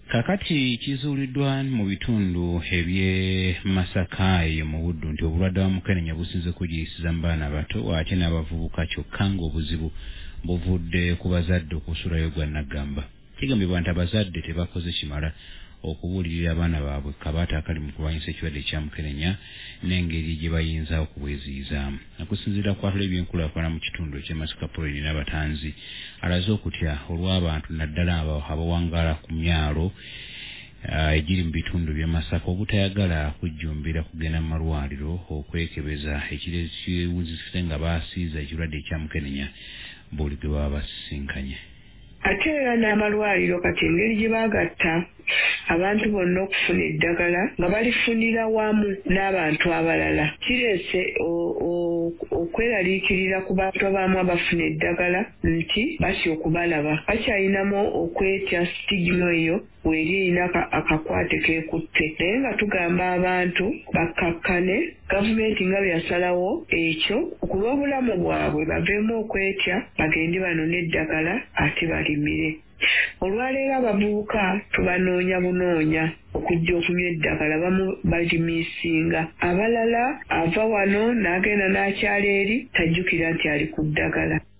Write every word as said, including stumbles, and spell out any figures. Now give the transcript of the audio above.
Kakati kizuuliddwa mu bitundu eby'e Masaka eyo mu Buddu nti obulwadde bwa Mukenenya businze kugiyisiza mu baana abato ate n'abavubuka kyokka ng'obuzibu buvudde ku bazadde okusulayo gwa Nagamba. Kigambibwa nti abazadde tebakoze kimala okubuulirira abaana baabwe kabaata akali mu kulwanyisa ekirwadde kya Mukenenya n'engeri gye bayinza okubweziyiza. Okusinziira ku atula ebyenkulaakulana mu kitundu eky'e Masaka Puleni n'abatanzi alaze okutya olw'abantu naddala abawangaala ku myalo egiri mu bitundu by'e Masaka obutayagala kujjumbira kugenda mu malwaliro okwekebeza ekirekiwuzise nga baasiiza ekirwadde ekya Mukenenya buli gwe baba basisinkanye. Ate era n'amalwaliro kati engeri gye baagatta abantu bonna okufuna eddagala nga balifunira wamu n'abantu abalala kireese okweraliikirira ku bantu abamu abafuna eddagala nti batya okubalaba bakyayinamu okwetya sitigima eyo weri erina akakwate keekutte naye nga tugamba abantu bakkakkane gavumenti nga byasalawo ekyo okulw'obulamu bwabwe baveemu okwetya bagende banone eddagala ate balimire. Olwaleero abavubuka tubanoonya bunoonya okujja okunywa eddagala bamu balimiisinga abalala ava wano n'agenda n'akyala eri tajjukira nti ali ku ddagala.